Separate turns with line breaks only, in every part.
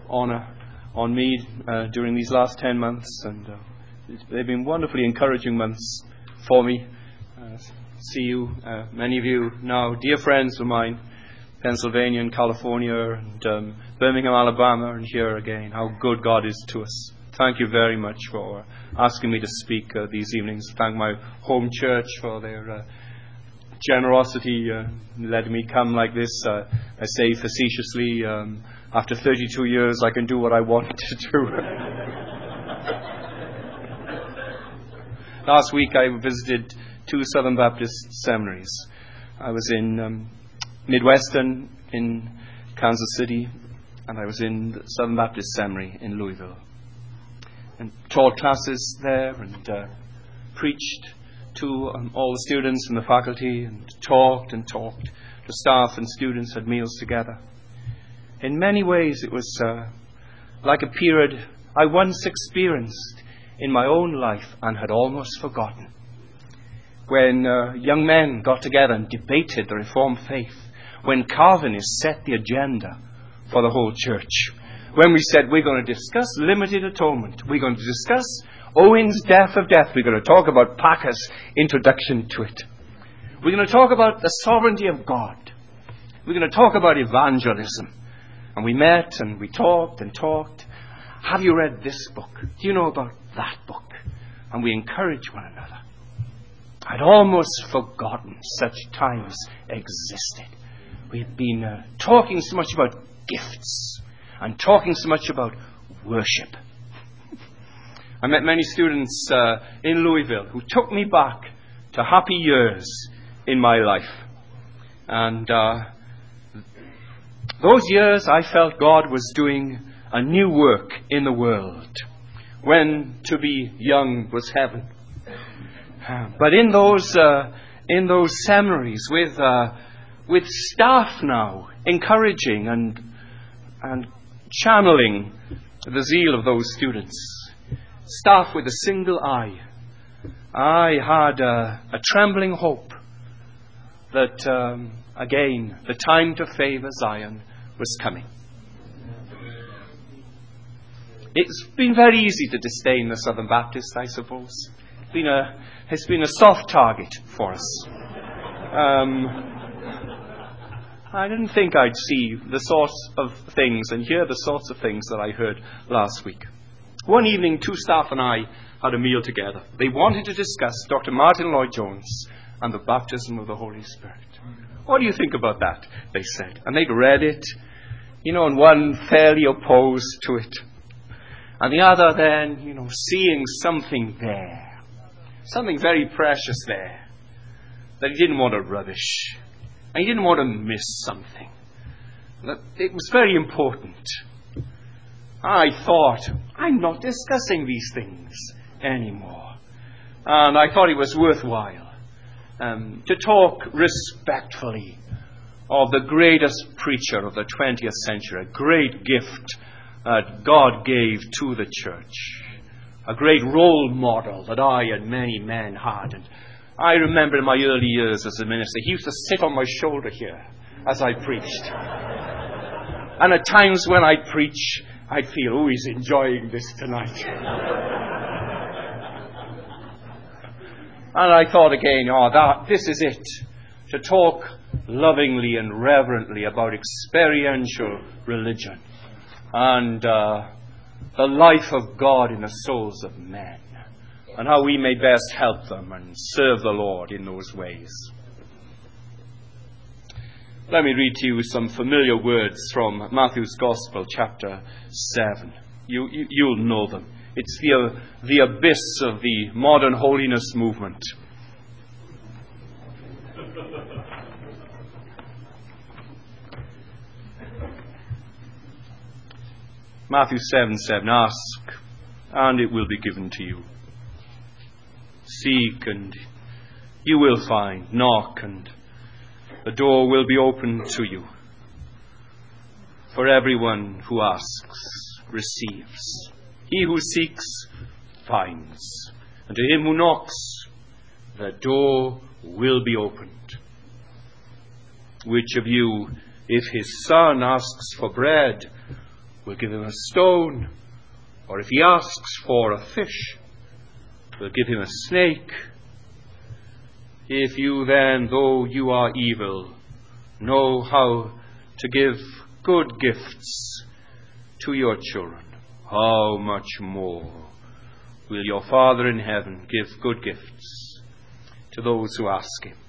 honor on me during these last 10 months, and they've been wonderfully encouraging months for me. See you, many of you now, dear friends of mine, Pennsylvania and California and Birmingham, Alabama, and here again. How good God is to us. Thank you very much for asking me to speak these evenings. Thank my home church for their generosity letting me come like this. I say facetiously, after 32 years I can do what I want to do. Last week I visited 2 Southern Baptist seminaries. I was in Midwestern in Kansas City, and I was in the Southern Baptist Seminary in Louisville, and taught classes there and preached to all the students and the faculty, and talked. The staff and students had meals together. In many ways it was like a period I once experienced in my own life and had almost forgotten, when young men got together and debated the Reformed faith, when Calvinists set the agenda for the whole church, when we said we're going to discuss limited atonement, we're going to discuss Owen's death of death, we're going to talk about Packer's introduction to it, we're going to talk about the sovereignty of God, we're going to talk about evangelism. And we met and we talked and talked. Have you read this book? Do you know about that book? And we encouraged one another. I'd almost forgotten such times existed. We've been talking so much about gifts and talking so much about worship. I met many students in Louisville who took me back to happy years in my life. And those years I felt God was doing a new work in the world, when to be young was heaven. But in those seminaries with staff now encouraging and channeling the zeal of those students, staff with a single eye, I had a trembling hope that again the time to favor Zion was coming. It's been very easy to disdain the Southern Baptists, I suppose. It's been a soft target for us. I didn't think I'd see the sorts of things and hear the sorts of things that I heard last week. One evening, 2 staff and I had a meal together. They wanted to discuss Dr. Martin Lloyd-Jones and the baptism of the Holy Spirit. What do you think about that? They said. And they'd read it, and one fairly opposed to it. And the other then, seeing something there, something very precious there, that he didn't want to rubbish. And he didn't want to miss something. That it was very important. I thought, I'm not discussing these things anymore. And I thought it was worthwhile to talk respectfully of the greatest preacher of the 20th century, a great gift that God gave to the church, a great role model that I and many men had. And I remember in my early years as a minister, he used to sit on my shoulder here as I preached. And at times when I'd preach, I'd feel, oh, he's enjoying this tonight. And I thought again, this is it. To talk lovingly and reverently about experiential religion and the life of God in the souls of men, and how we may best help them and serve the Lord in those ways. Let me read to you some familiar words from Matthew's Gospel, chapter 7. You'll know them. It's the abyss of the modern holiness movement. Matthew 7:7, ask, and it will be given to you. Seek, and you will find. Knock, and the door will be opened to you. For everyone who asks receives. He who seeks finds. And to him who knocks, the door will be opened. Which of you, if his son asks for bread,
we'll give him a stone. Or if he asks for a fish, we'll give him a snake. If you then, though you are evil, know how to give good gifts to your children, how much more will your Father in heaven give good gifts to those who ask him?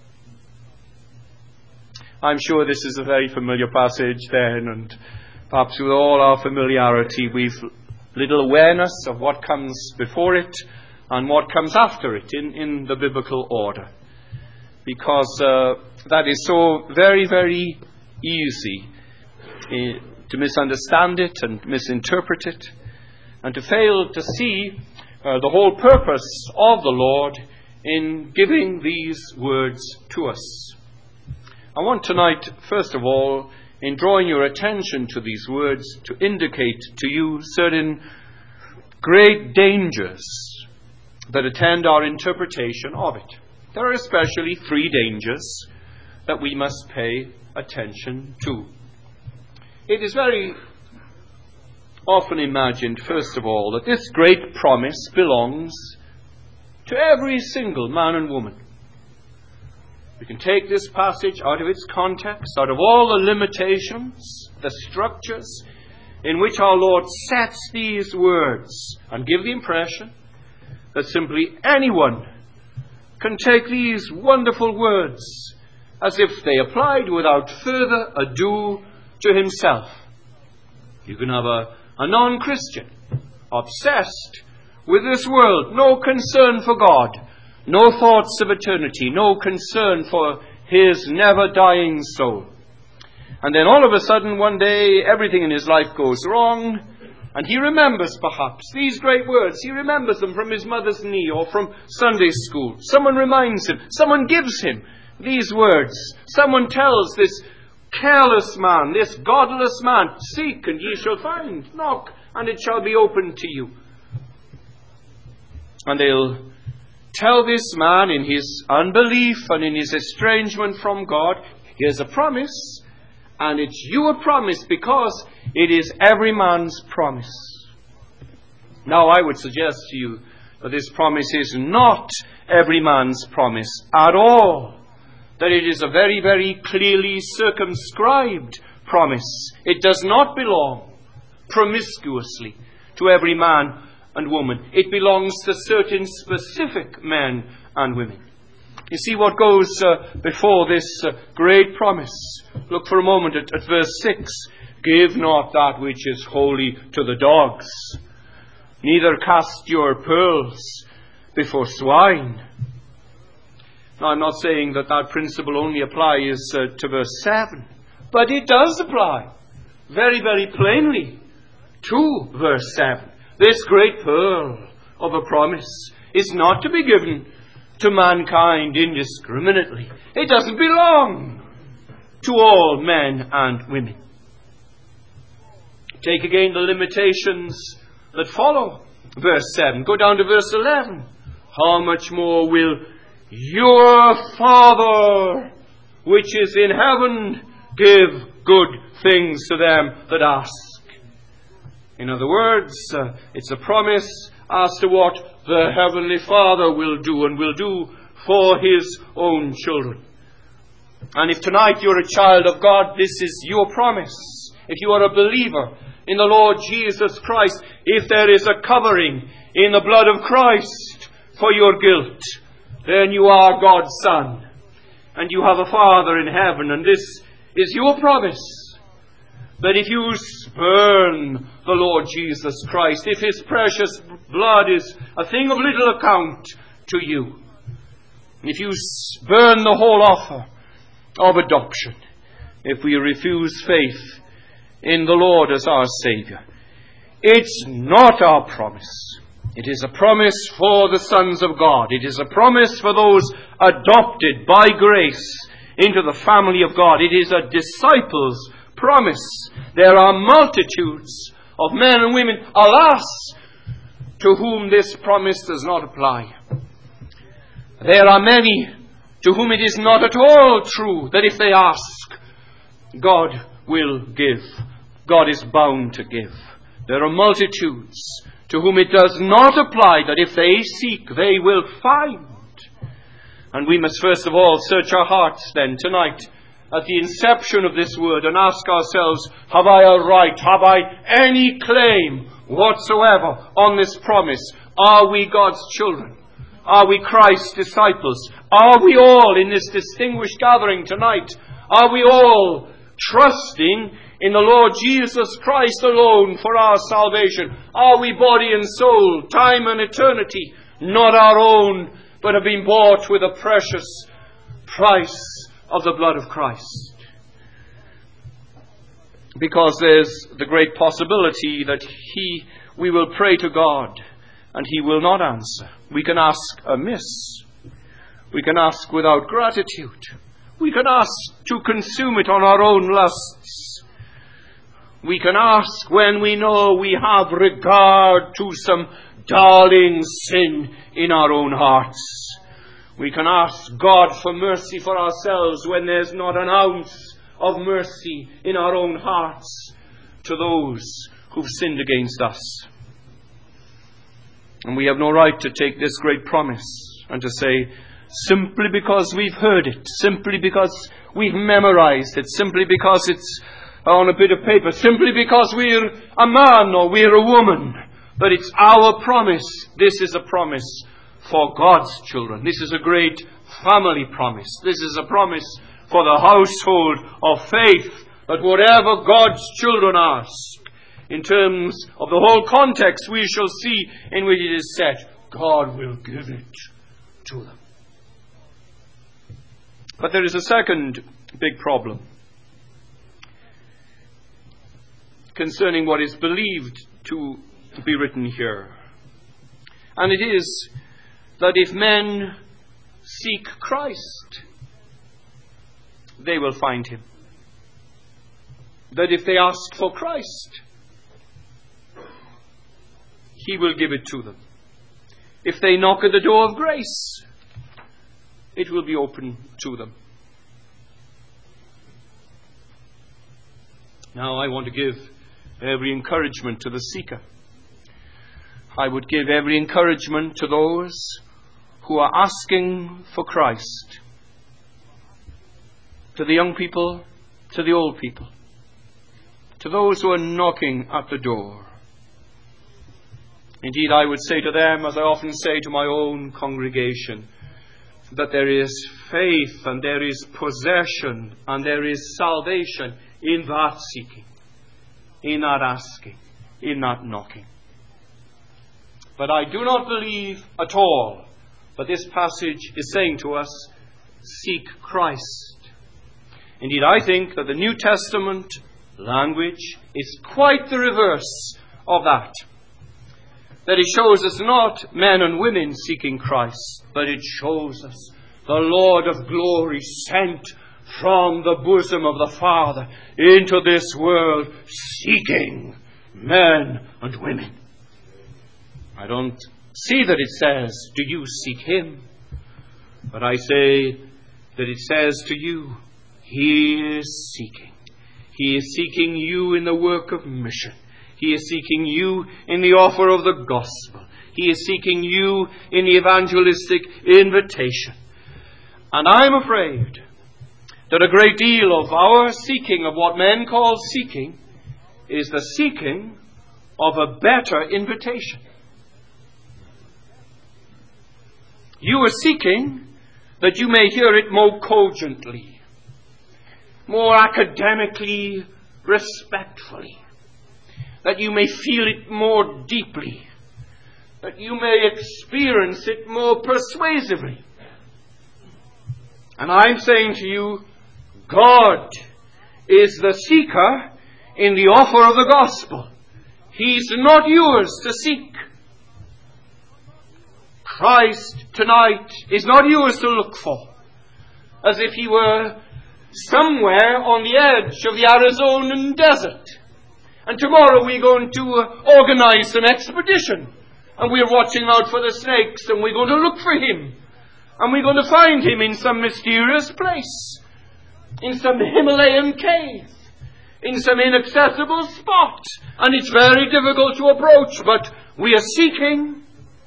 I'm sure this is a very familiar passage then, and perhaps with all our familiarity we've little awareness of what comes before it and what comes after it in the biblical order. Because that is so very, very easy to misunderstand it and misinterpret it, and to fail to see the whole purpose of the Lord in giving these words to us. I want tonight, first of all, in drawing your attention to these words, to indicate to you certain great dangers that attend our interpretation of it. There are especially three dangers that we must pay attention to. It is very often imagined, first of all, that this great promise belongs to every single man and woman. We can take this passage out of its context, out of all the limitations, the structures in which our Lord sets these words, and give the impression that simply anyone can take these wonderful words as if they applied without further ado to himself. You can have a non-Christian obsessed with this world, no concern for God, no thoughts of eternity, no concern for his never-dying soul. And then all of a sudden, one day, everything in his life goes wrong, and he remembers perhaps these great words. He remembers them from his mother's knee or from Sunday school. Someone reminds him. Someone gives him these words. Someone tells this careless man, this godless man, seek and ye shall find. Knock and it shall be opened to you. And they'll tell this man in his unbelief and in his estrangement from God, here's a promise, and it's your promise because it is every man's promise. Now I would suggest to you that this promise is not every man's promise at all. That it is a very, very clearly circumscribed promise. It does not belong promiscuously to every man and woman. It belongs to certain specific men and women. You see what goes before this great promise. Look for a moment at verse 6. Give not that which is holy to the dogs, neither cast your pearls before swine. Now, I'm not saying that principle only applies to verse 7, but it does apply very, very plainly to verse 7. This great pearl of a promise is not to be given to mankind indiscriminately. It doesn't belong to all men and women. Take again the limitations that follow verse 7. Go down to verse 11. How much more will your Father which is in heaven give good things to them that ask? In other words, it's a promise as to what the Heavenly Father will do and will do for his own children. And if tonight you're a child of God, this is your promise. If you are a believer in the Lord Jesus Christ, if there is a covering in the blood of Christ for your guilt, then you are God's son. And you have a Father in heaven, and this is your promise. But if you spurn the Lord Jesus Christ, if his precious blood is a thing of little account to you, if you spurn the whole offer of adoption, if we refuse faith in the Lord as our Saviour, it's not our promise. It is a promise for the sons of God. It is a promise for those adopted by grace into the family of God. It is a disciple's promise. There are multitudes of men and women, alas, to whom this promise does not apply. There are many to whom it is not at all true that if they ask, God will give God is bound to give. There are multitudes to whom it does not apply that if they seek, they will find. And we must first of all search our hearts then tonight at the inception of this word and ask ourselves, have I a right, have I any claim whatsoever on this promise? Are we God's children? Are we Christ's disciples? Are we all in this distinguished gathering tonight? Are we all trusting in the Lord Jesus Christ alone for our salvation? Are we body and soul, time and eternity, not our own, but have been bought with a precious price of the blood of Christ? Because there's the great possibility that we will pray to God and He will not answer. We can ask amiss. We can ask without gratitude. We can ask to consume it on our own lusts. We can ask when we know we have regard to some darling sin in our own hearts. We can ask God for mercy for ourselves when there's not an ounce of mercy in our own hearts to those who've sinned against us. And we have no right to take this great promise and to say, simply because we've heard it, simply because we've memorized it, simply because it's on a bit of paper, simply because we're a man or we're a woman, but it's our promise. This is a promise for God's children. This is a great family promise. This is a promise for the household of faith, that whatever God's children ask, in terms of the whole context we shall see in which it is set, God will give it to them. But there is a second big problem concerning what is believed to be written here. And it is that if men seek Christ, they will find Him. That if they ask for Christ, He will give it to them. If they knock at the door of grace, it will be open to them. Now I want to give every encouragement to the seeker. I would give every encouragement to those who are asking for Christ. To the young people, to the old people, to those who are knocking at the door. Indeed, I would say to them, as I often say to my own congregation, that there is faith and there is possession and there is salvation in that seeking, in that asking, in that knocking. But I do not believe at all that this passage is saying to us, seek Christ. Indeed, I think that the New Testament language is quite the reverse of that. That it shows us not men and women seeking Christ, but it shows us the Lord of glory sent from the bosom of the Father into this world, seeking men and women. I don't see that it says, do you seek Him? But I say that it says to you, He is seeking. He is seeking you in the work of mission. He is seeking you in the offer of the gospel. He is seeking you in the evangelistic invitation. And I'm afraid that a great deal of our seeking, of what men call seeking, is the seeking of a better invitation. You are seeking that you may hear it more cogently, more academically, respectfully, that you may feel it more deeply, that you may experience it more persuasively. And I'm saying to you, God is the seeker in the offer of the gospel. He's not yours to seek. Christ tonight is not yours to look for, as if He were somewhere on the edge of the Arizonan desert. And tomorrow we're going to organize an expedition. And we're watching out for the snakes. And we're going to look for Him. And we're going to find Him in some mysterious place. In some Himalayan cave. in some inaccessible spot, and it's very difficult to approach, but we are seeking.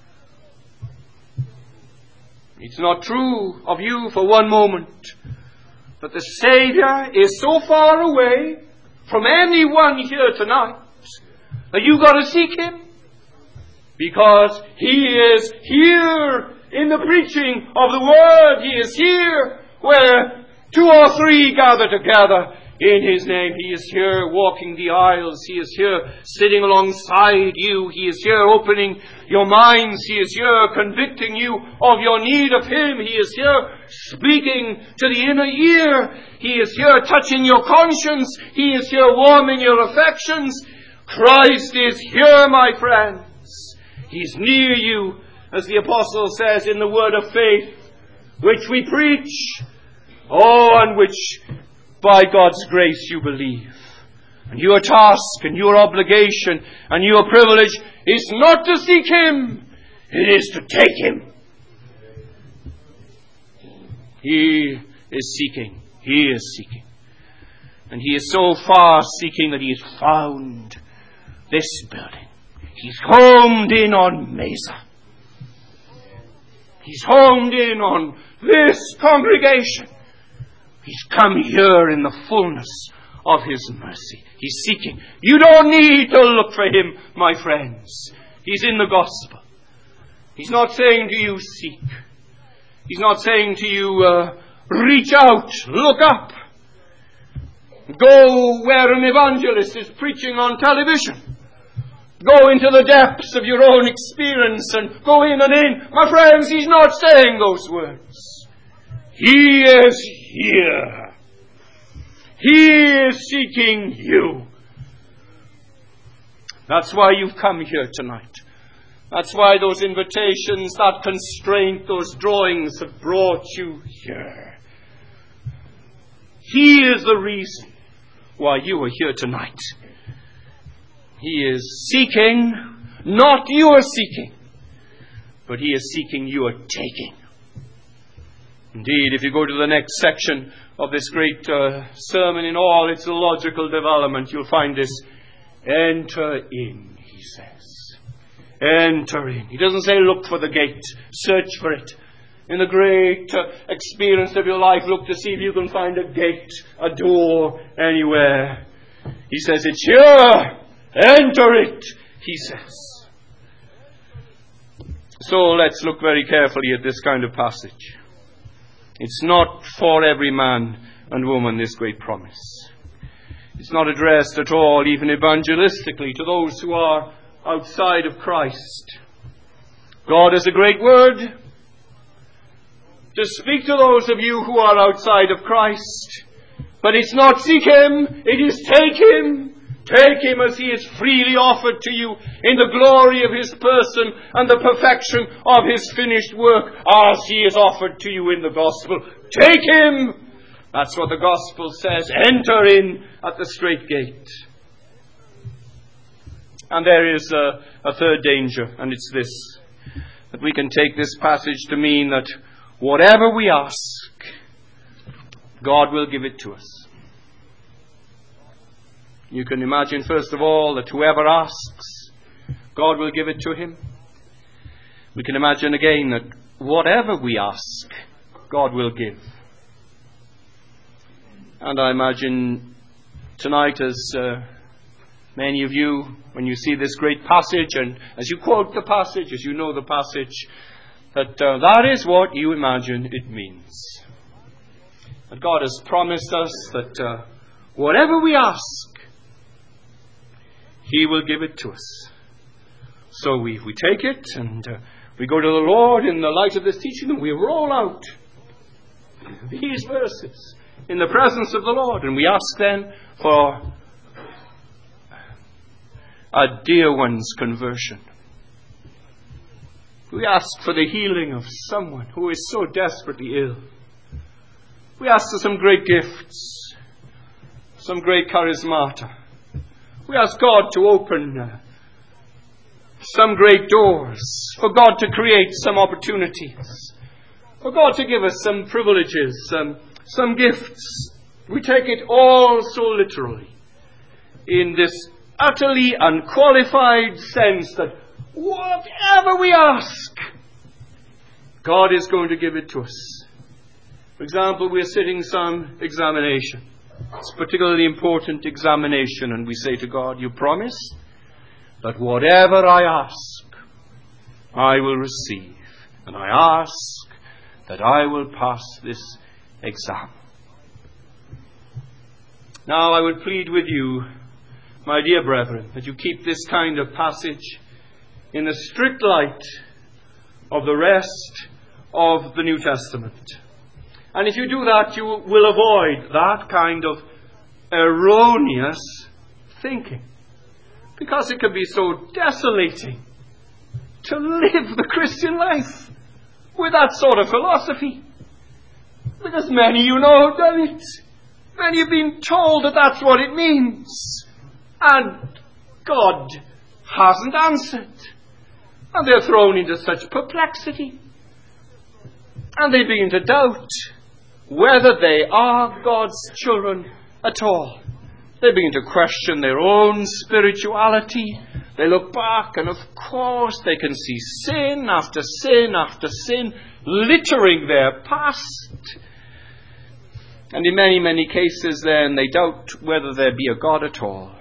It's not true of you for one moment that the Saviour is so far away from anyone here tonight that you've got to seek Him, because He is here in the preaching of the Word. He is here where 2 or 3 gather together in His name. He is here walking the aisles. He is here sitting alongside you. He is here opening your minds. He is here convicting you of your need of Him. He is here speaking to the inner ear. He is here touching your conscience. He is here warming your affections. Christ is here, my friends. He's near you, as the Apostle says in the word of faith, which we preach, and which by God's grace you believe. And your task and your obligation and your privilege is not to seek Him, it is to take Him. He is seeking. He is seeking. And He is so far seeking that He has found this building. He's homed in on Mesa. He's homed in on this congregation. He's come here in the fullness of His mercy. He's seeking. You don't need to look for Him, my friends. He's in the gospel. He's not saying to you, seek. He's not saying to you, reach out, look up. Go where an evangelist is preaching on television. Go into the depths of your own experience and go in and in. My friends, He's not saying those words. He is here. He is seeking you. That's why you've come here tonight. That's why those invitations, that constraint, those drawings have brought you here. He is the reason why you are here tonight. He is seeking, not you are seeking, but He is seeking, you are taking. Indeed, if you go to the next section of this great sermon in all its logical development, you'll find this. Enter in, He says. Enter in. He doesn't say look for the gate, search for it. In the great experience of your life, look to see if you can find a gate, a door, anywhere. He says it's here. Enter it, He says. So let's look very carefully at this kind of passage. It's not for every man and woman, this great promise. It's not addressed at all, even evangelistically, to those who are outside of Christ. God has a great word to speak to those of you who are outside of Christ. But it's not seek Him, it is take Him. Take Him as He is freely offered to you in the glory of His person and the perfection of His finished work as He is offered to you in the gospel. Take Him! That's what the gospel says. Enter in at the strait gate. And there is a third danger, and it's this. That we can take this passage to mean that whatever we ask, God will give it to us. You can imagine, first of all, that whoever asks, God will give it to him. We can imagine again that whatever we ask, God will give. And I imagine tonight, as many of you, when you see this great passage, and as you quote the passage, as you know the passage, that that is what you imagine it means. That God has promised us that whatever we ask, He will give it to us. So we take it and we go to the Lord in the light of this teaching and we roll out these verses in the presence of the Lord. And we ask then for a dear one's conversion. We ask for the healing of someone who is so desperately ill. We ask for some great gifts, some great charismata. We ask God to open some great doors, for God to create some opportunities, for God to give us some privileges, some gifts. We take it all so literally. in this utterly unqualified sense that whatever we ask, God is going to give it to us. For example, we're sitting some examination. It's a particularly important examination, and we say to God, you promise that whatever I ask, I will receive. And I ask that I will pass this exam. Now I would plead with you, my dear brethren, that you keep this kind of passage in the strict light of the rest of the New Testament. And if you do that, you will avoid that kind of erroneous thinking. Because it can be so desolating to live the Christian life with that sort of philosophy. Because many you know have done it. Many have been told that that's what it means. And God hasn't answered. And they're thrown into such perplexity. And they begin to doubt whether they are God's children at all. They begin to question their own spirituality. They look back, and of course they can see sin after sin after sin littering their past. And in many, many cases then they doubt whether there be a God at all.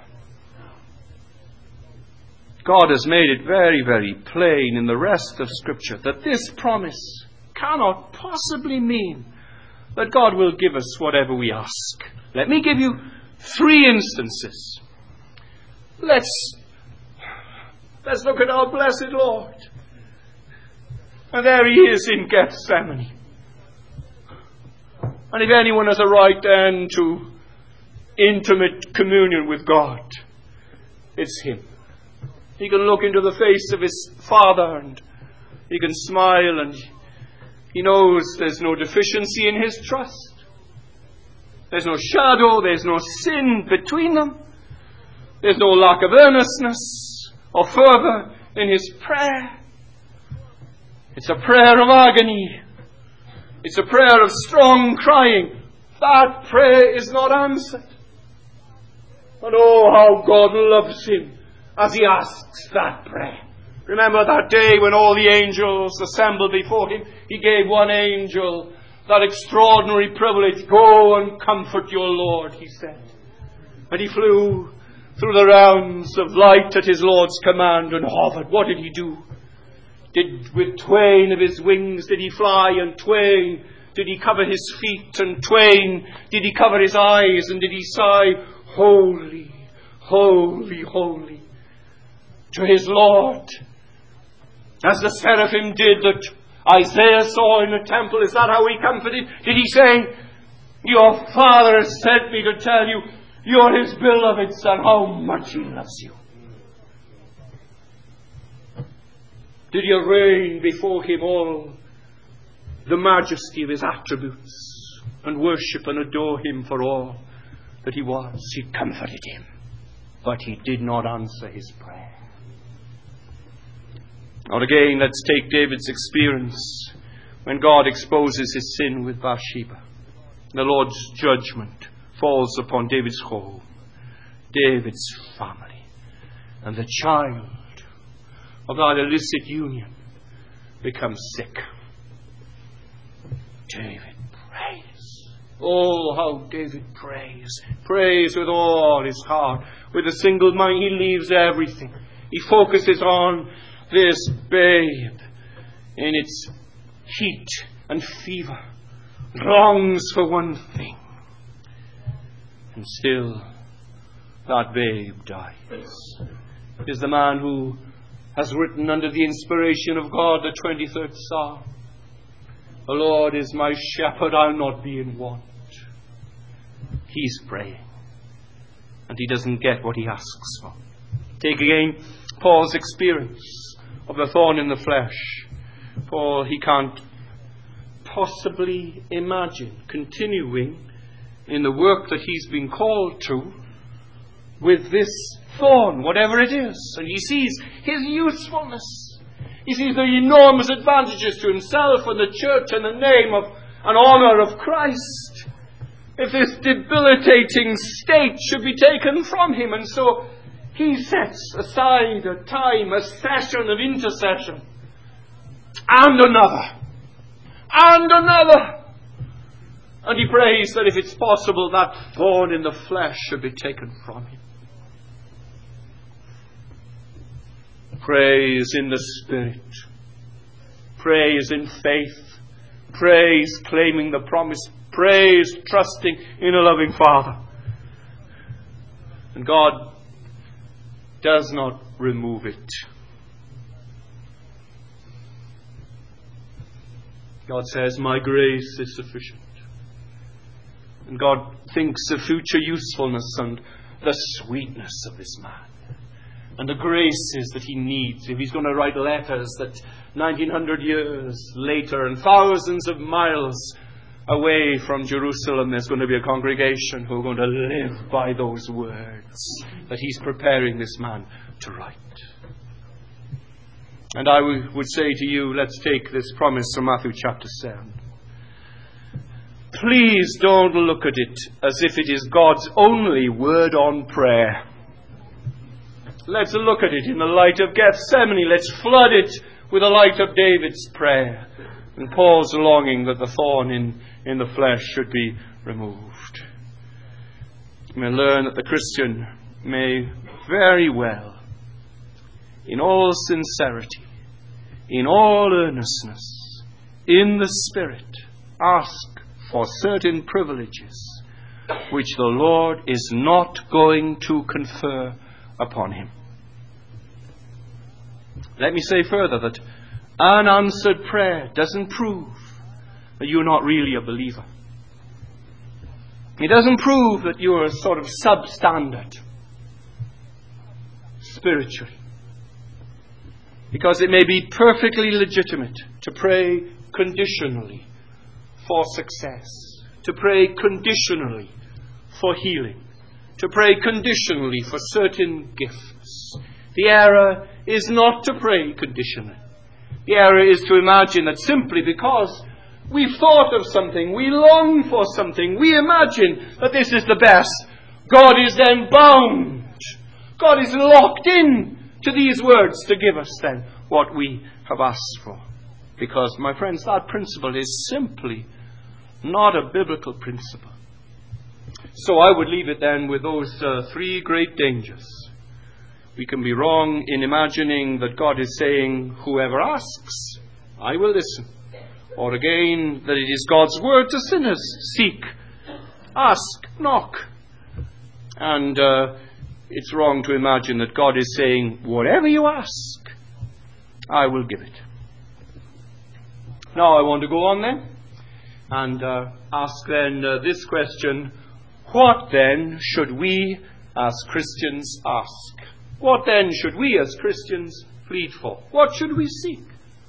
God has made it very, very plain in the rest of Scripture that this promise cannot possibly mean that God will give us whatever we ask. Let me give you 3 instances. Let's look at our blessed Lord. And there he is in Gethsemane. And if anyone has a right then to intimate communion with God, it's him. He can look into the face of his Father and he can smile, and he knows there's no deficiency in his trust. There's no shadow, there's no sin between them. There's no lack of earnestness or fervour in his prayer. It's a prayer of agony. It's a prayer of strong crying. That prayer is not answered. And oh, how God loves him as he asks that prayer. Remember that day when all the angels assembled before him? He gave one angel that extraordinary privilege. Go and comfort your Lord, he said. And he flew through the realms of light at his Lord's command and hovered. What did he do? With twain of his wings did he fly, and twain did he cover his feet, and twain did he cover his eyes, and did he sigh, holy, holy, holy, to his Lord. As the seraphim did that Isaiah saw in the temple. Is that how he comforted? Did he say, your Father has sent me to tell you, you're his beloved Son, how much he loves you? Did you arraign before him all the majesty of his attributes and worship and adore him for all that he was? He comforted him, but he did not answer his prayer. Or again, let's take David's experience when God exposes his sin with Bathsheba. The Lord's judgment falls upon David's home, David's family, and the child of that illicit union becomes sick. David prays. Oh, how David prays. Prays with all his heart. With a single mind, he leaves everything. He focuses on this babe in its heat and fever. Longs for one thing. And still, that babe dies. It is the man who has written under the inspiration of God the 23rd Psalm. The Lord is my shepherd, I'll not be in want. He's praying, and he doesn't get what he asks for. Take again Paul's experience of the thorn in the flesh. Paul, he can't possibly imagine continuing in the work that he's been called to with this thorn, whatever it is. And he sees his usefulness. He sees the enormous advantages to himself and the church and the name of and honor of Christ. if this debilitating state should be taken from him. And so he sets aside a time, a session of intercession, and another, and another. And he prays that if it's possible, that thorn in the flesh should be taken from him. Praise in the Spirit. Praise in faith. Praise claiming the promise. Praise trusting in a loving Father. And God does not remove it. God says, my grace is sufficient. And God thinks of future usefulness and the sweetness of this man. And the graces that he needs if he's going to write letters that 1900 years later and thousands of miles away from Jerusalem there's going to be a congregation who are going to live by those words that he's preparing this man to write. And I would say to you, let's take this promise from Matthew chapter 7. Please don't look at it as if it is God's only word on prayer. Let's look at it in the light of Gethsemane. Let's flood it with the light of David's prayer and Paul's longing that the thorn in the flesh should be removed. We may learn that the Christian may very well, in all sincerity, in all earnestness, in the Spirit, ask for certain privileges which the Lord is not going to confer upon him. Let me say further that unanswered prayer doesn't prove that you're not really a believer. It doesn't prove that you're a sort of substandard spiritually. Because it may be perfectly legitimate to pray conditionally for success, to pray conditionally for healing, to pray conditionally for certain gifts. The error is not to pray conditionally. The error is to imagine that simply because we've thought of something, we long for something, we imagine that this is the best, God is then bound. God is locked in to these words to give us then what we have asked for. Because, my friends, that principle is simply not a biblical principle. So I would leave it then with those three great dangers. We can be wrong in imagining that God is saying, whoever asks, I will listen. Or again, that it is God's word to sinners, seek, ask, knock. And it's wrong to imagine that God is saying, whatever you ask, I will give it. Now I want to go on then and ask then this question, what then should we as Christians ask? What then should we as Christians plead for? What should we seek?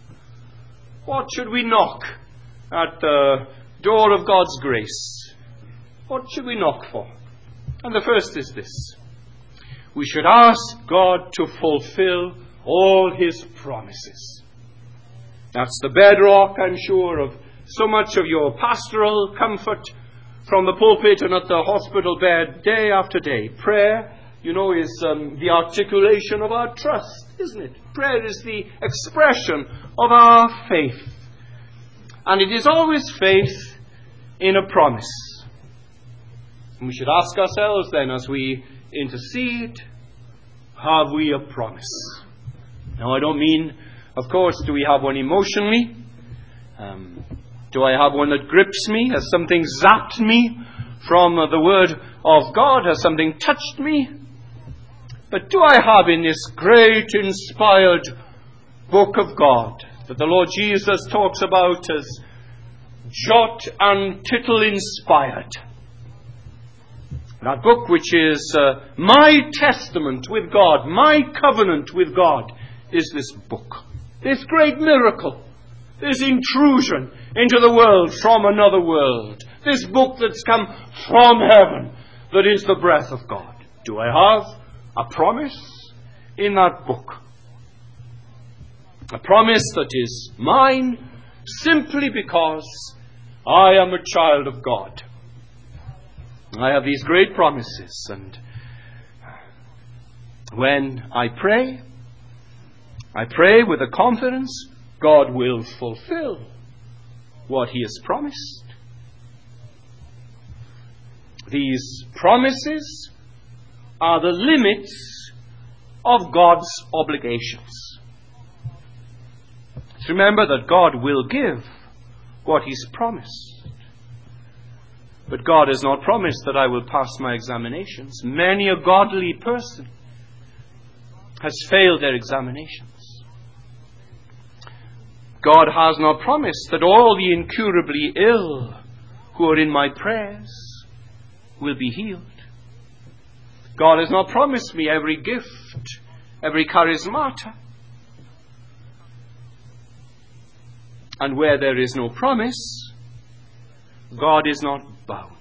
What should we knock at the door of God's grace? What should we knock for? And the first is this. We should ask God to fulfill all His promises. That's the bedrock, I'm sure, of so much of your pastoral comfort from the pulpit and at the hospital bed day after day. Prayer, you know, is the articulation of our trust, isn't it? Prayer is the expression of our faith. And it is always faith in a promise. And we should ask ourselves then as we intercede, have we a promise? Now I don't mean, of course, do we have one emotionally? Do I have one that grips me? Has something zapped me from the Word of God? Has something touched me? But do I have in this great inspired book of God that the Lord Jesus talks about as jot and tittle inspired? That book which is my testament with God, my covenant with God, is this book. This great miracle, this intrusion into the world from another world, this book that's come from heaven, that is the breath of God. Do I have a promise in that book? A promise that is mine simply because I am a child of God. I have these great promises, and when I pray with the confidence God will fulfill what He has promised. These promises are the limits of God's obligations. Remember that God will give what He's promised. But God has not promised that I will pass my examinations. Many a godly person has failed their examinations. God has not promised that all the incurably ill who are in my prayers will be healed. God has not promised me every gift, every charismata. And where there is no promise, God is not bound.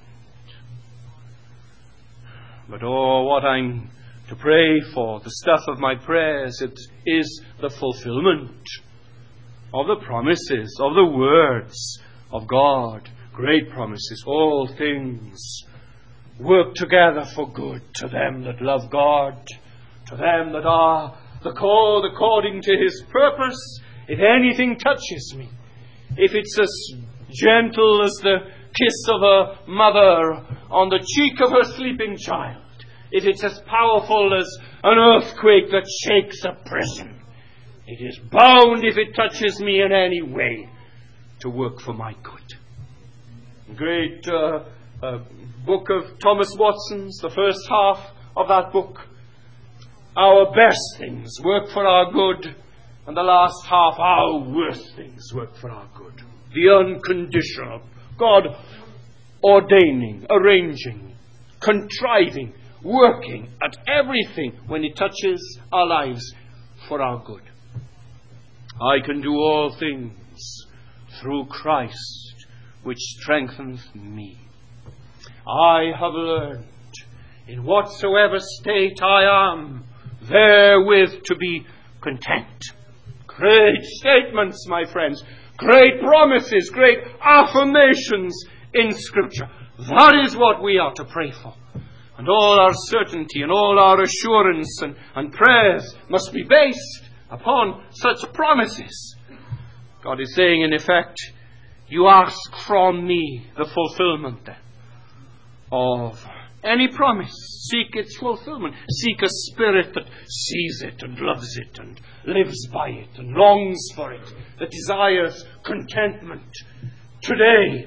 But what I'm to pray for, the stuff of my prayers, it is the fulfillment of the promises, of the words of God. Great promises. All things work together for good to them that love God, to them that are the called according to His purpose. If anything touches me, if it's as gentle as the kiss of a mother on the cheek of her sleeping child, if it's as powerful as an earthquake that shakes a prison, it is bound, if it touches me in any way, to work for my good. Great book of Thomas Watson's, the first half of that book. Our best things work for our good, and the last half, our worst things work for our good. The unconditional, God ordaining, arranging, contriving, working at everything when it touches our lives for our good. I can do all things through Christ, which strengthens me. I have learned, in whatsoever state I am, therewith to be content. Great statements, my friends. Great promises, great affirmations in Scripture. That is what we are to pray for. And all our certainty and all our assurance and prayers must be based upon such promises. God is saying, in effect, you ask from me the fulfillment then of any promise. Seek its fulfillment. Seek a spirit that sees it and loves it and lives by it and longs for it, that desires contentment today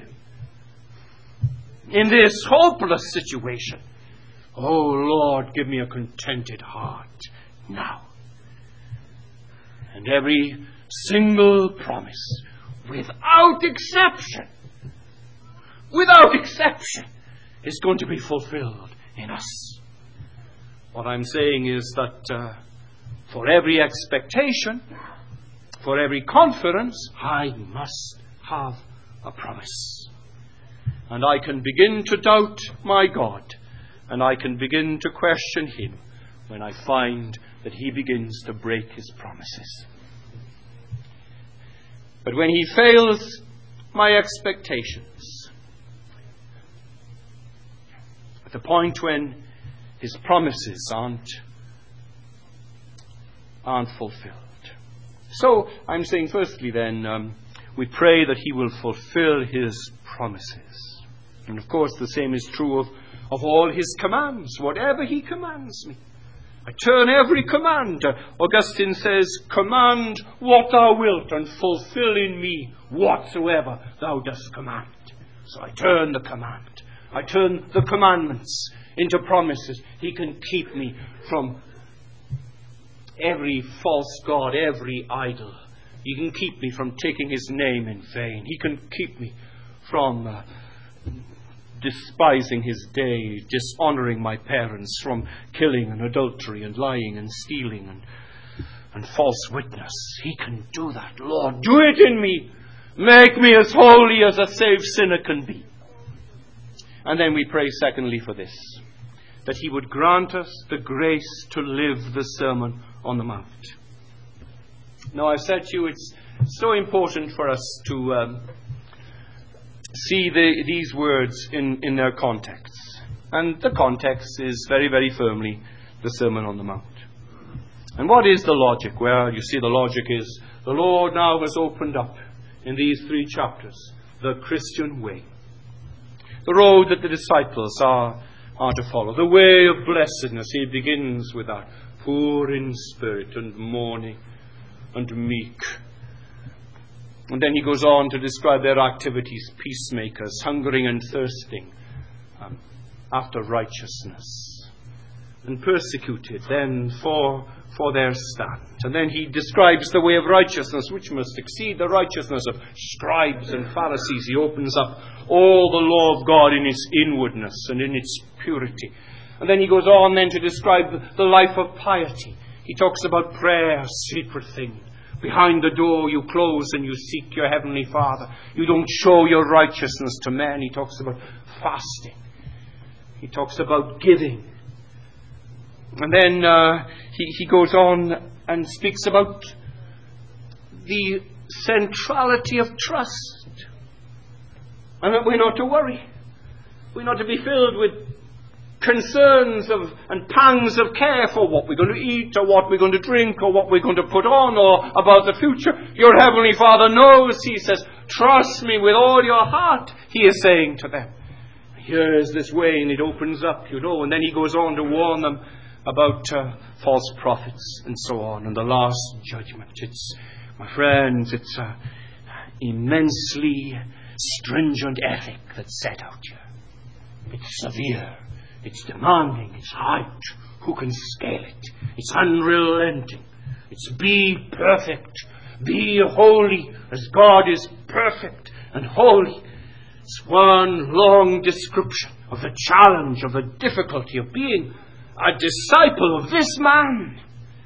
in this hopeless situation. Oh Lord, give me a contented heart now. And every single promise, without exception, is going to be fulfilled in us. What I'm saying is that for every expectation, for every confidence, I must have a promise. And I can begin to doubt my God, and I can begin to question Him when I find that He begins to break His promises. But when He fails my expectations, at the point when His promises aren't fulfilled. So I'm saying firstly then, we pray that He will fulfill His promises. And of course the same is true of all His commands, whatever He commands me. I turn every command. Augustine says, command what thou wilt and fulfill in me whatsoever thou dost command. So I turn the command. I turn the commandments into promises. He can keep me from every false god, every idol. He can keep me from taking His name in vain. He can keep me from despising His day, dishonoring my parents, from killing and adultery and lying and stealing and false witness. He can do that. Lord, do it in me. Make me as holy as a saved sinner can be. And then we pray secondly for this, that He would grant us the grace to live the Sermon on the Mount. Now I've said to you, it's so important for us to see these words in their context. And the context is very, very firmly the Sermon on the Mount. And what is the logic? Well, you see, the logic is the Lord now has opened up in these 3 chapters the Christian way. The road that the disciples are to follow. The way of blessedness. He begins with that. Poor in spirit and mourning and meek. And then he goes on to describe their activities. Peacemakers, hungering and thirsting after righteousness. And persecuted then for their stand. And then he describes the way of righteousness, which must exceed the righteousness of scribes and Pharisees. He opens up all the law of God in its inwardness and in its purity. And then he goes on then to describe the life of piety. He talks about prayer, a secret thing. Behind the door you close and you seek your heavenly Father. You don't show your righteousness to men. He talks about fasting. He talks about giving. And then he goes on and speaks about the centrality of trust. And that we're not to worry. We're not to be filled with concerns and pangs of care for what we're going to eat or what we're going to drink or what we're going to put on or about the future. Your heavenly Father knows, he says. Trust me with all your heart, he is saying to them. Here's this way, and it opens up, and then he goes on to warn them about false prophets and so on, and the last judgment. My friends, it's an immensely stringent ethic that's set out here. It's severe, it's demanding, it's hard. Who can scale it? It's unrelenting. It's be perfect, be holy as God is perfect and holy. It's one long description of the challenge, of the difficulty of being a disciple of this man.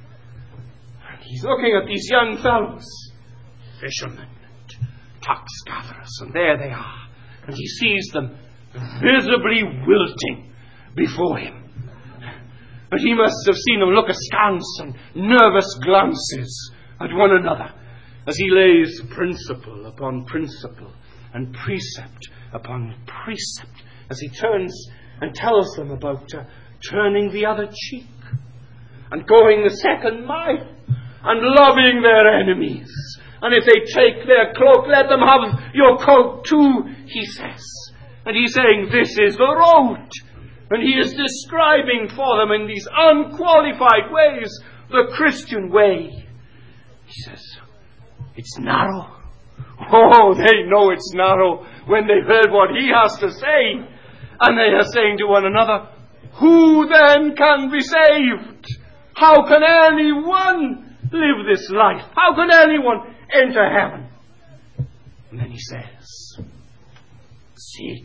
And he's looking at these young fellows, fishermen and tax gatherers, and there they are. And he sees them visibly wilting before him. But he must have seen them look askance and nervous glances at one another as he lays principle upon principle and precept upon precept, as he turns and tells them about turning the other cheek and going the second mile and loving their enemies. And if they take their cloak, let them have your coat too, he says. And he's saying this is the road. And he is describing for them in these unqualified ways the Christian way. He says, it's narrow. Oh, they know it's narrow when they've heard what he has to say. And they are saying to one another, who then can be saved? How can anyone live this life? How can anyone enter heaven? And then he says, seek,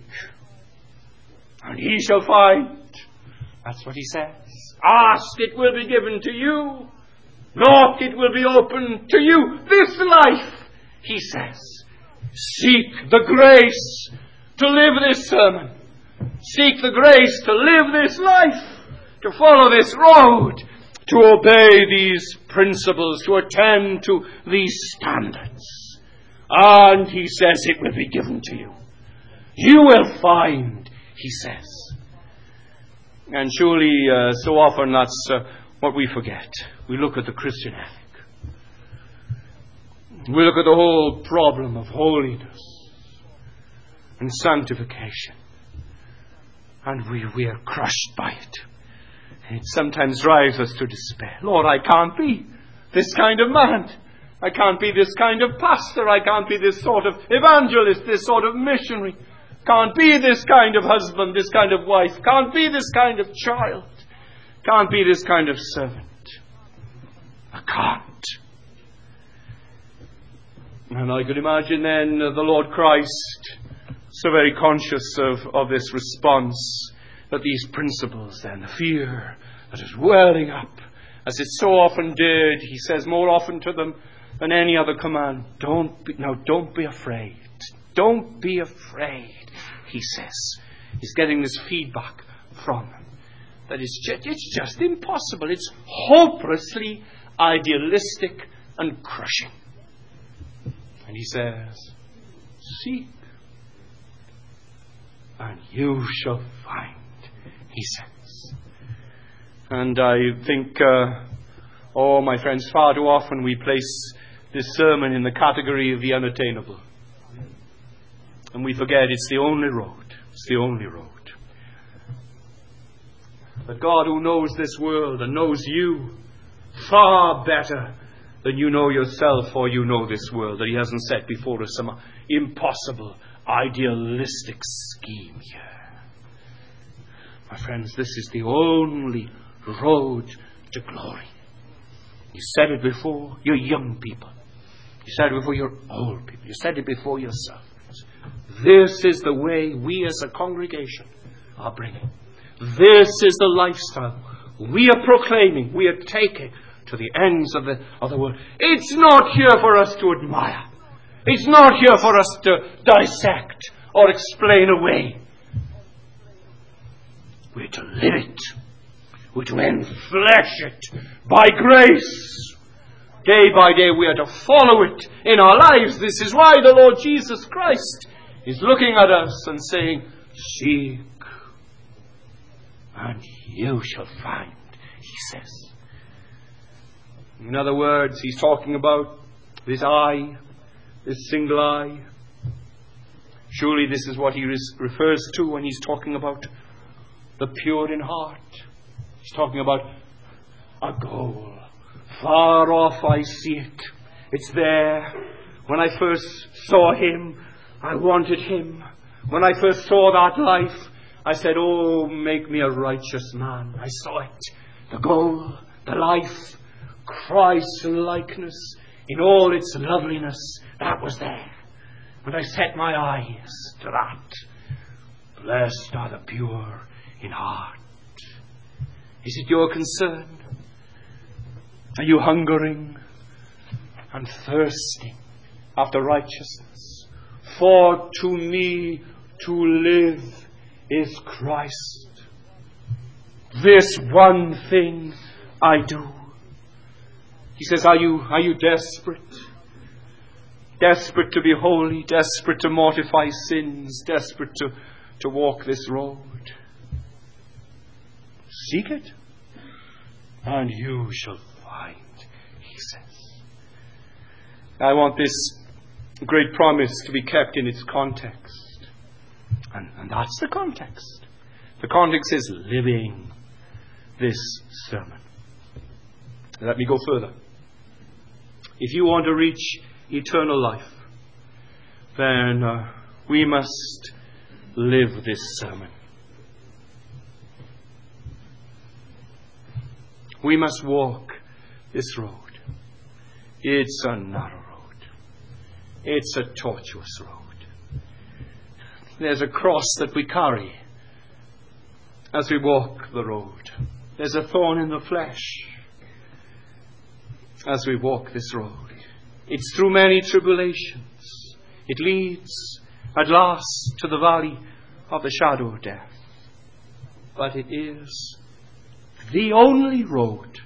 and ye shall find. That's what he says. Ask, it will be given to you. Knock, it will be opened to you. This life, he says. Seek the grace to live this sermon. Seek the grace to live this life, to follow this road, to obey these principles, to attend to these standards. And he says it will be given to you. You will find, he says. And surely so often that's what we forget. We look at the Christian ethic. We look at the whole problem of holiness and sanctification. And we are crushed by it. And it sometimes drives us to despair. Lord, I can't be this kind of man. I can't be this kind of pastor. I can't be this sort of evangelist, this sort of missionary. Can't be this kind of husband, this kind of wife. Can't be this kind of child. Can't be this kind of servant. I can't. And I could imagine then the Lord Christ so very conscious of this response, that these principles then, the fear that is welling up, as it so often did, he says more often to them than any other command, don't be afraid. Don't be afraid, he says. He's getting this feedback from them. That it's just impossible. It's hopelessly idealistic and crushing. And he says, seek, and you shall find. he says. And I think, my friends, far too often we place this sermon in the category of the unattainable. And we forget it's the only road. It's the only road. But God, who knows this world and knows you far better than you know yourself or you know this world, that he hasn't set before us some impossible, idealistic scheme here. My friends, this is the only road to glory. You said it before your young people. You said it before your old people. You said it before yourself. This is the way we as a congregation are bringing. This is the lifestyle we are proclaiming, we are taking to the ends of the world. It's not here for us to admire. It's not here for us to dissect or explain away. We're to live it. We're to enflesh it by grace. Day by day we are to follow it in our lives. This is why the Lord Jesus Christ is looking at us and saying, seek and you shall find, he says. In other words, he's talking about this eye, this single eye. Surely this is what he refers to when he's talking about the pure in heart. He's talking about a goal. Far off I see it. It's there. When I first saw him, I wanted him. When I first saw that life, I said, oh, make me a righteous man. I saw it. The goal, the life, Christ's likeness in all its loveliness, that was there. And I set my eyes to that. Blessed are the pure in heart. Is it your concern? Are you hungering and thirsting after righteousness? For to me to live is Christ. This one thing I do. He says, are you desperate? Desperate to be holy, desperate to mortify sins, desperate to walk this road. Seek it, and you shall find, he says. I want this great promise to be kept in its context. And that's the context. The context is living this sermon. Let me go further. If you want to reach eternal life, then we must live this sermon. We must walk this road. It's a narrow road. It's a tortuous road. There's a cross that we carry as we walk the road. There's a thorn in the flesh as we walk this road. It's through many tribulations. It leads at last to the valley of the shadow of death. But it is the only road.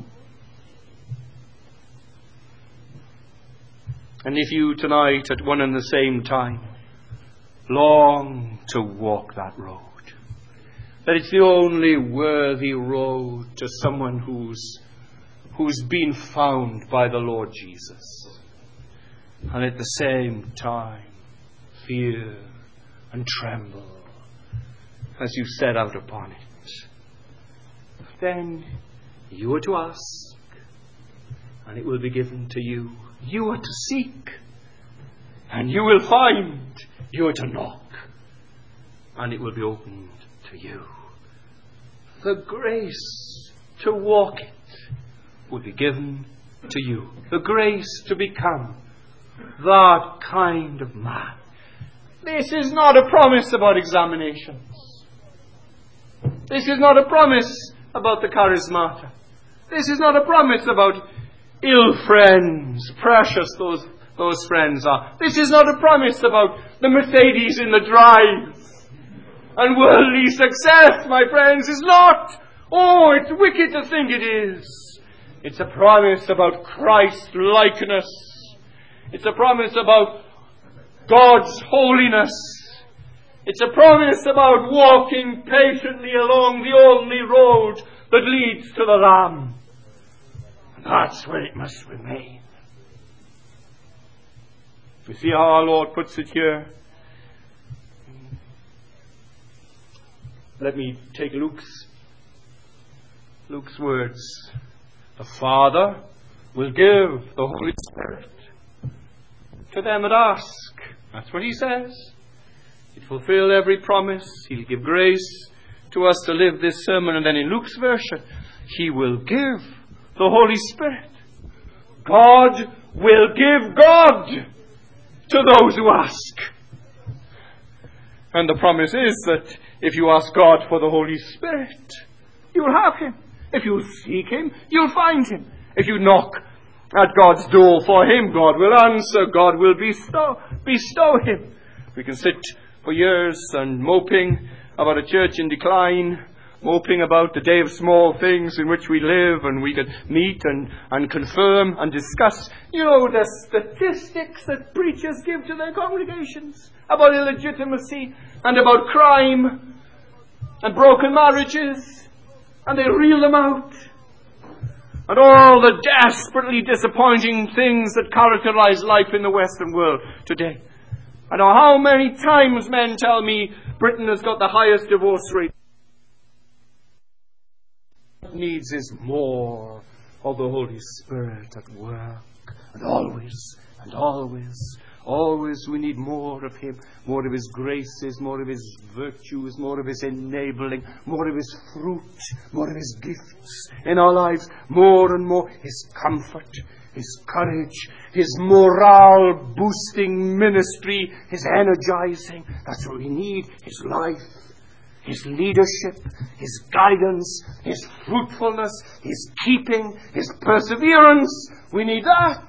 And if you tonight at one and the same time long to walk that road, that it's the only worthy road to someone who's been found by the Lord Jesus, and at the same time fear and tremble as you set out upon it, then you are to ask, and it will be given to you. You are to seek, and you will find. You are to knock, and it will be opened to you. The grace to walk it will be given to you. The grace to become that kind of man. This is not a promise about examinations. This is not a promise about the charismata. This is not a promise about ill friends, precious those friends are. This is not a promise about the Mercedes in the drive and worldly success, my friends. It's not. Oh, it's wicked to think it is. It's a promise about Christ likeness. It's a promise about God's holiness. It's a promise about walking patiently along the only road that leads to the Lamb. And that's where it must remain. You see how our Lord puts it here? Let me take Luke's words. The Father will give the Holy Spirit to them that ask. That's what he says. He'll fulfill every promise. He'll give grace to us to live this sermon. And then in Luke's version, he will give the Holy Spirit. God will give God to those who ask. And the promise is that if you ask God for the Holy Spirit, you'll have him. If you seek him, you'll find him. If you knock at God's door for him, God will answer. God will bestow him. We can sit for years and moping about a church in decline, moping about the day of small things in which we live, and we can meet and confirm and discuss, the statistics that preachers give to their congregations about illegitimacy and about crime and broken marriages, and they reel them out. And all the desperately disappointing things that characterize life in the Western world today. I know how many times men tell me Britain has got the highest divorce rate. What it needs is more of the Holy Spirit at work. And always we need more of him, more of his graces, more of his virtues, more of his enabling, more of his fruit, more of his gifts in our lives, more and more his comfort, his courage, his morale boosting ministry, his energizing. That's what we need. His life, his leadership, his guidance, his fruitfulness, his keeping, his perseverance. We need that.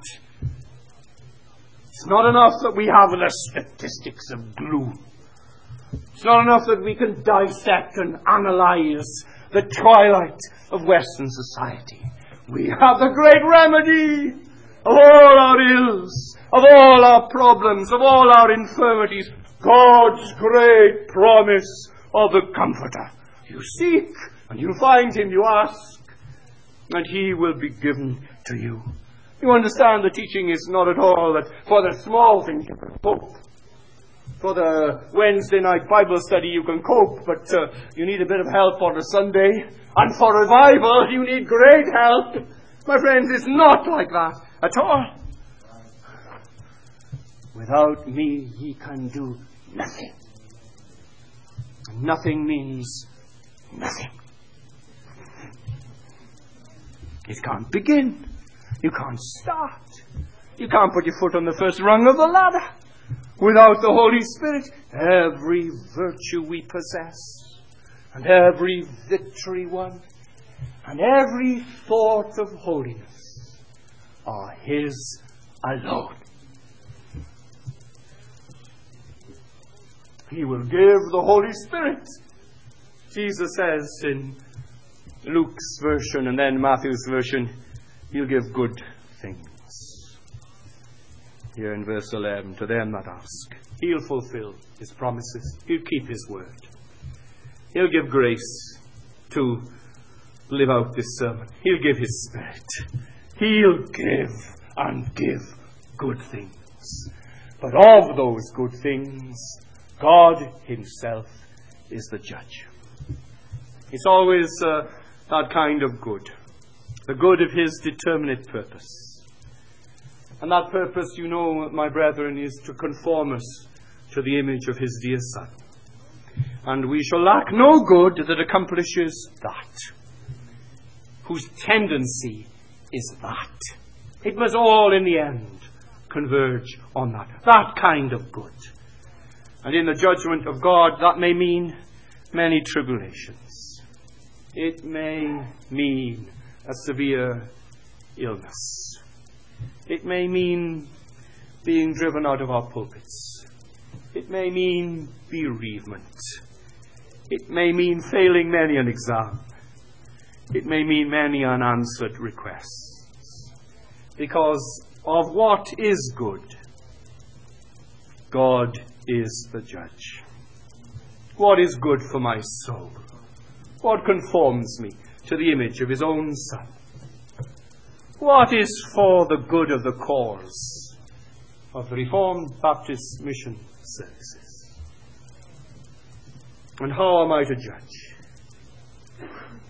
It's not enough that we have the statistics of gloom. It's not enough that we can dissect and analyze the twilight of Western society. We have the great remedy of all our ills, of all our problems, of all our infirmities. God's great promise of the Comforter. You seek and you find him, you ask, and he will be given to you. You understand the teaching is not at all that for the small things you can cope. For the Wednesday night Bible study you can cope, but you need a bit of help on a Sunday. And for revival you need great help. My friends, it's not like that at all. Without me ye can do nothing. And nothing means nothing. It can't begin. You can't start. You can't put your foot on the first rung of the ladder. Without the Holy Spirit, every virtue we possess, and every victory won, and every thought of holiness are his alone. He will give the Holy Spirit. Jesus says in Luke's version and then Matthew's version, he'll give good things. Here in verse 11, to them that ask. He'll fulfill his promises. He'll keep his word. He'll give grace to live out this sermon. He'll give his Spirit. He'll give and give good things. But of those good things, God himself is the judge. It's always that kind of good. The good of his determinate purpose. And that purpose, you know, my brethren, is to conform us to the image of his dear Son. And we shall lack no good that accomplishes that, whose tendency is that. It must all in the end converge on that kind of good. And in the judgment of God, that may mean many tribulations. It may mean a severe illness. It may mean being driven out of our pulpits. It may mean bereavement. It may mean failing many an exam. It may mean many unanswered requests. Because of what is good, God is the judge. What is good for my soul? What conforms me to the image of his own Son? What is for the good of the cause of the Reformed Baptist Mission Services? And how am I to judge?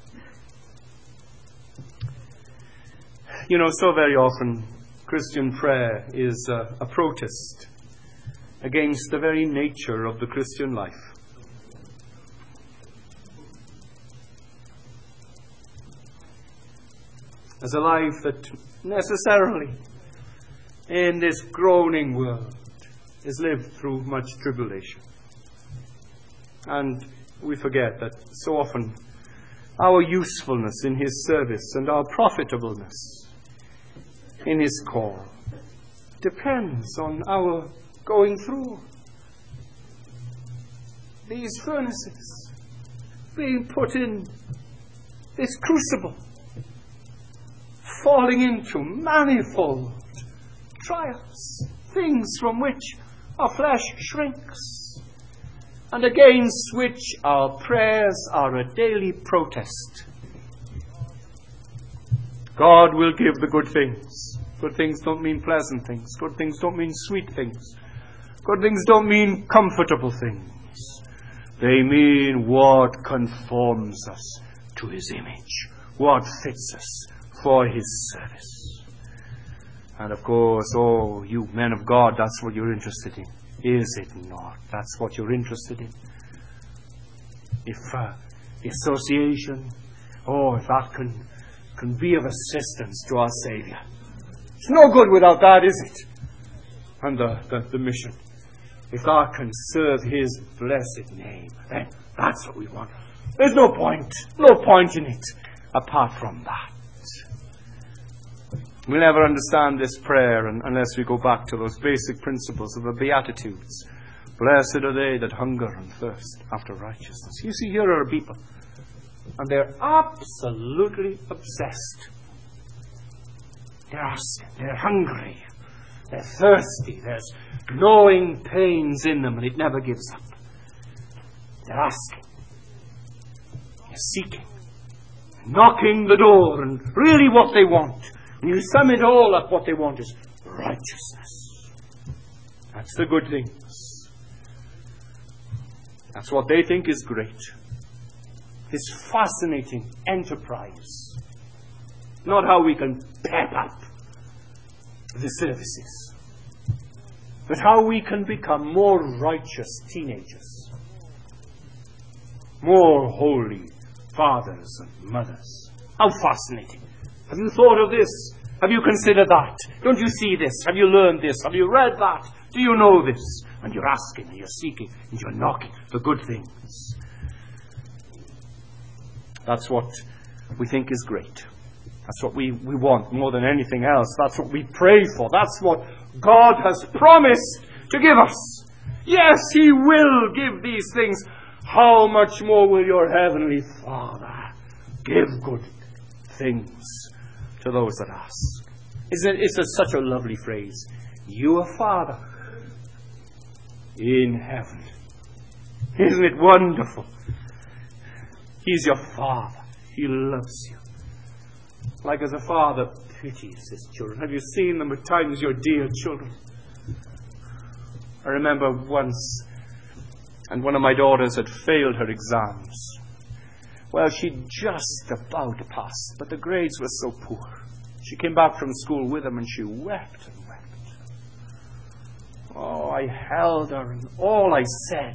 You know, so very often Christian prayer is a protest against the very nature of the Christian life. As a life that necessarily, in this groaning world, is lived through much tribulation. And we forget that so often our usefulness in his service and our profitableness in his call depends on our going through these furnaces, being put in this crucible, falling into manifold trials, things from which our flesh shrinks, and against which our prayers are a daily protest. God will give the good things. Good things don't mean pleasant things. Good things don't mean sweet things. Good things don't mean comfortable things. They mean what conforms us to his image, what fits us for his service. And of course, oh, you men of God, that's what you're interested in. Is it not? That's what you're interested in. If the association, if that can be of assistance to our Saviour. It's no good without that, is it? And the mission. If that can serve his blessed name, then that's what we want. There's no point in it apart from that. We'll never understand this prayer unless we go back to those basic principles of the Beatitudes. Blessed are they that hunger and thirst after righteousness. You see, here are people, and they're absolutely obsessed. They're asking, they're hungry, they're thirsty, there's gnawing pains in them, and it never gives up. They're asking, they're seeking, knocking the door, and really what they want, when you sum it all up, what they want is righteousness. That's the good things. That's what they think is great. This fascinating enterprise. Not how we can pep up the services, but how we can become more righteous teenagers, more holy fathers and mothers. How fascinating. Have you thought of this? Have you considered that? Don't you see this? Have you learned this? Have you read that? Do you know this? And you're asking, and you're seeking, and you're knocking for good things. That's what we think is great. That's what we want more than anything else. That's what we pray for. That's what God has promised to give us. Yes, he will give these things. How much more will your heavenly Father give good things to those that ask? It's such a lovely phrase. Your Father in heaven. Isn't it wonderful? He's your Father. He loves you. Like as a father pities his children. Have you seen them at times, your dear children? I remember once, and one of my daughters had failed her exams. Well, she'd just about passed, but the grades were so poor. She came back from school with them and she wept and wept. Oh, I held her, and all I said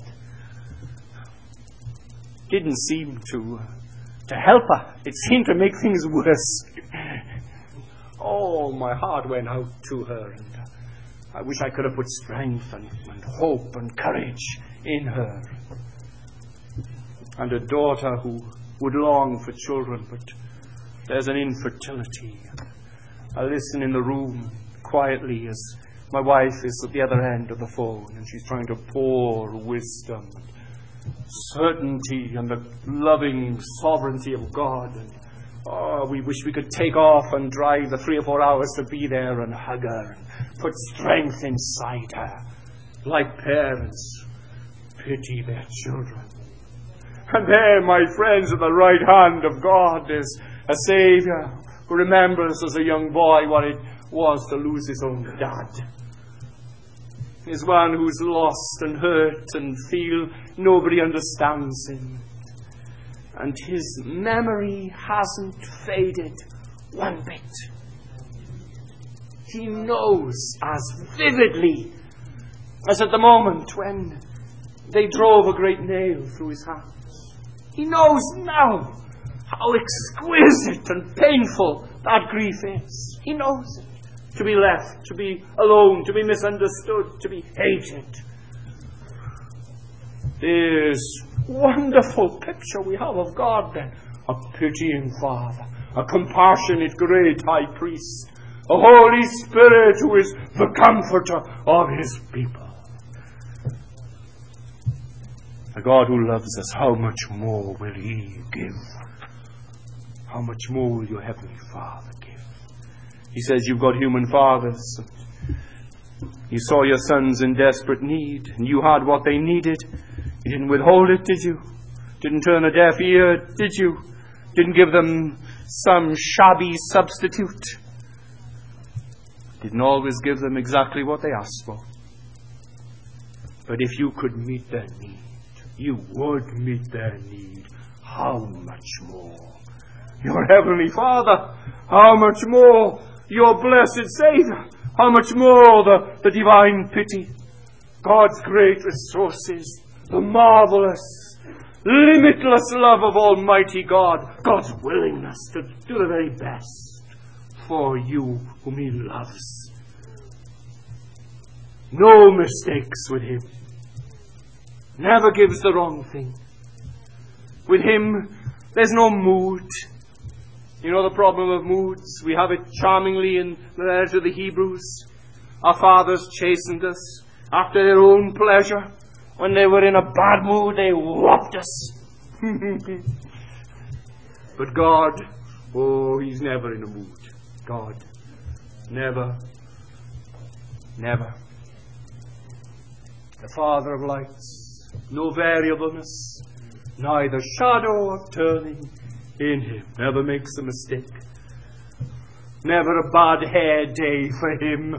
didn't seem to help her. It seemed to make things worse. Oh, my heart went out to her, and I wish I could have put strength and hope and courage in her. And a daughter who would long for children, but there's an infertility. I listen in the room quietly as my wife is at the other end of the phone, and she's trying to pour wisdom and certainty and the loving sovereignty of God. And we wish we could take off and drive the 3 or 4 hours to be there and hug her and put strength inside her. Like parents pity their children. And there, my friends, at the right hand of God is a Saviour who remembers as a young boy what it was to lose his own dad. Is one who's lost and hurt and feel nobody understands him. And his memory hasn't faded one bit. He knows as vividly as at the moment when they drove a great nail through his hands. He knows now how exquisite and painful that grief is. He knows it. To be left, to be alone, to be misunderstood, to be hated. This wonderful picture we have of God then. A pitying Father, a compassionate great High Priest, a Holy Spirit who is the comforter of His people. A God who loves us, how much more will He give? How much more will your Heavenly Father give? He says, you've got human fathers. You saw your sons in desperate need, and you had what they needed. You didn't withhold it, did you? Didn't turn a deaf ear, did you? Didn't give them some shabby substitute. Didn't always give them exactly what they asked for. But if you could meet their need, you would meet their need. How much more? Your Heavenly Father, how much more? Your blessed Saviour, how much more the divine pity, God's great resources, the marvelous, limitless love of Almighty God, God's willingness to do the very best for you whom He loves. No mistakes with Him. Never gives the wrong thing. With Him, there's no mood. You know the problem of moods? We have it charmingly in the letter to the Hebrews. Our fathers chastened us after their own pleasure. When they were in a bad mood, they whopped us. But God, oh, He's never in a mood. God, never, never. The Father of lights, no variableness, neither shadow of turning in Him. Never makes a mistake. Never a bad hair day for Him.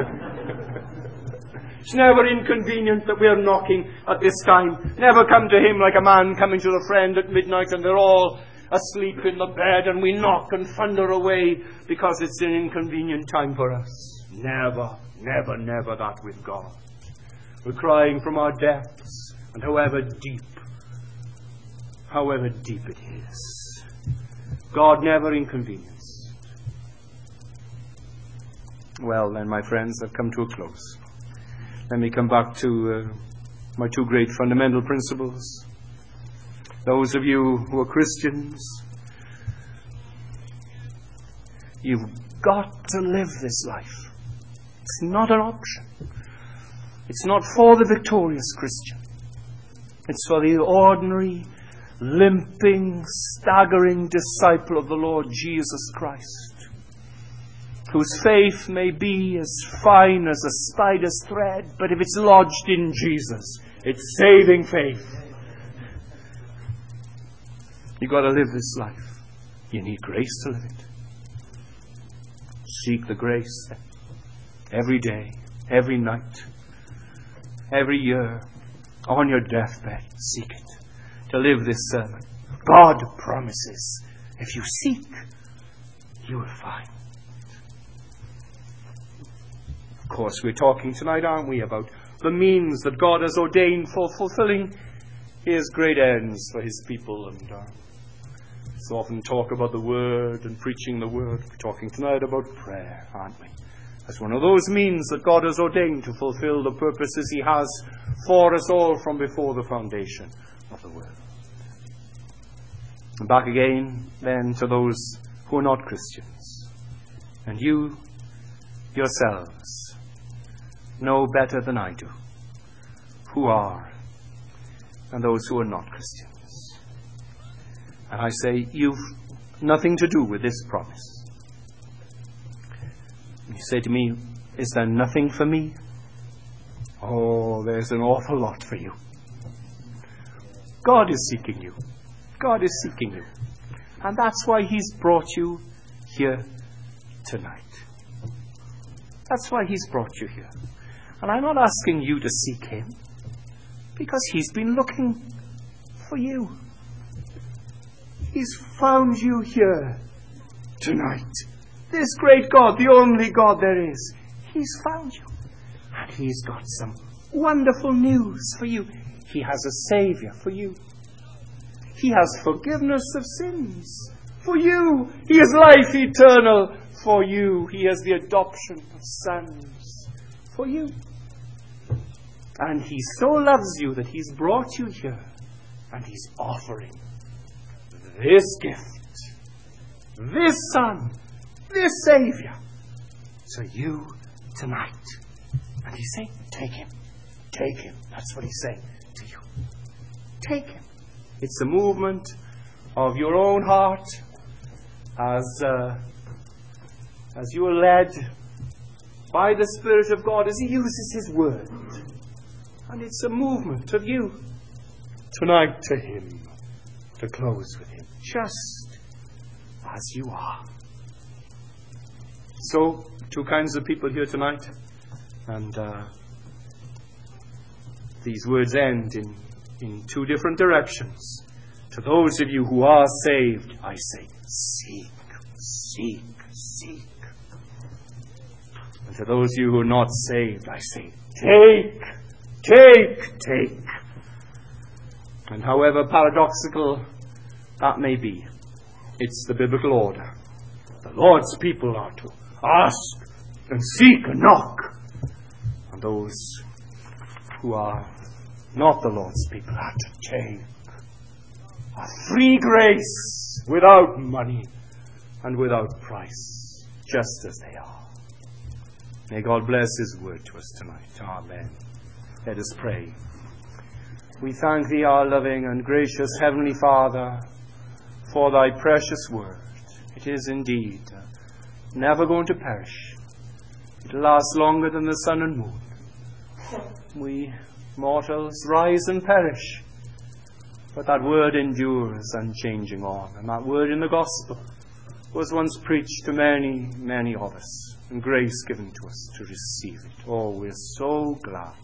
It's never inconvenient that we are knocking at this time. Never come to Him like a man coming to a friend at midnight and they're all asleep in the bed and we knock and thunder away because it's an inconvenient time for us. Never, never, never that with God. We're crying from our depths, and however deep it is, God never inconvenienced. Well then, my friends, I've come to a close. Let me come back to my two great fundamental principles. Those of you who are Christians, you've got to live this life. It's not an option. It's not for the victorious Christian. It's for the ordinary, limping, staggering disciple of the Lord Jesus Christ, whose faith may be as fine as a spider's thread, but if it's lodged in Jesus, it's saving faith. You've got to live this life. You need grace to live it. Seek the grace every day, every night, every year, on your deathbed. Seek it. To live this sermon. God promises, if you seek, you will find. Of course, we're talking tonight, aren't we, about the means that God has ordained for fulfilling His great ends for His people. And so often talk about the Word and preaching the Word. We're talking tonight about prayer, aren't we? That's one of those means that God has ordained to fulfill the purposes He has for us all from before the foundation of the world. And back again then to those who are not Christians. And you yourselves know better than I do who are and those who are not Christians. And I say, you've nothing to do with this promise. And you say to me, is there nothing for me? Oh, there's an awful lot for you. God is seeking you. God is seeking you. And that's why He's brought you here tonight. That's why He's brought you here. And I'm not asking you to seek Him, because He's been looking for you. He's found you here tonight. This great God, the only God there is, He's found you. And He's got some wonderful news for you. He has a Savior for you. He has forgiveness of sins for you. He has life eternal for you. He has the adoption of sons for you. And He so loves you that He's brought you here, and He's offering this gift, this Son, this Savior to you tonight. And He's saying, take Him. Take Him. That's what He's saying to you. Take Him. It's a movement of your own heart as you are led by the Spirit of God as He uses His word. And it's a movement of you tonight to Him, to close with Him, just as you are. So, two kinds of people here tonight. And these words end in two different directions. To those of you who are saved, I say, seek, seek, seek. And to those of you who are not saved, I say, take, take, take. And however paradoxical that may be, it's the biblical order. The Lord's people are to ask and seek and knock. And those who are not the Lord's people are to take a free grace without money and without price, just as they are. May God bless His word to us tonight. Amen. Let us pray. We thank Thee, our loving and gracious Heavenly Father, for Thy precious word. It is indeed never going to perish. It lasts longer than the sun and moon. We mortals rise and perish, but that word endures unchanging on. And that word in the gospel was once preached to many, many of us, and grace given to us to receive it. Oh, we're so glad.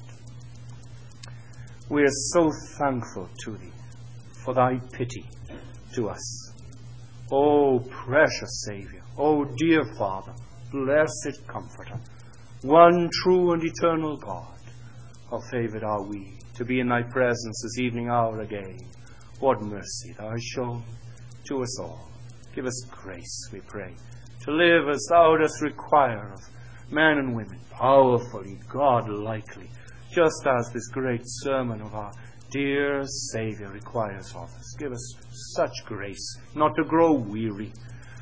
We're so thankful to Thee for Thy pity to us. Oh, precious Saviour. Oh, dear Father, blessed Comforter, one true and eternal God. How favoured are we to be in Thy presence this evening hour again. What mercy Thou hast shown to us all. Give us grace, we pray, to live as Thou dost require of men and women, powerfully, God-likely, just as this great sermon of our dear Saviour requires of us. Give us such grace, not to grow weary,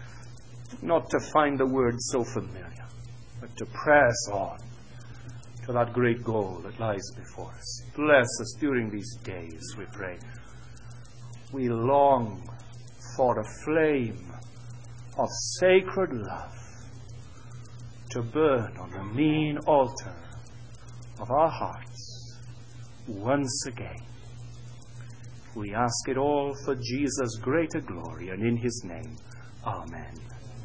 not to find the word so familiar, but to press on to that great goal that lies before us. Bless us during these days, we pray. We long for a flame of sacred love to burn on the mean altar of our hearts once again. We ask it all for Jesus' greater glory, and in His name, amen.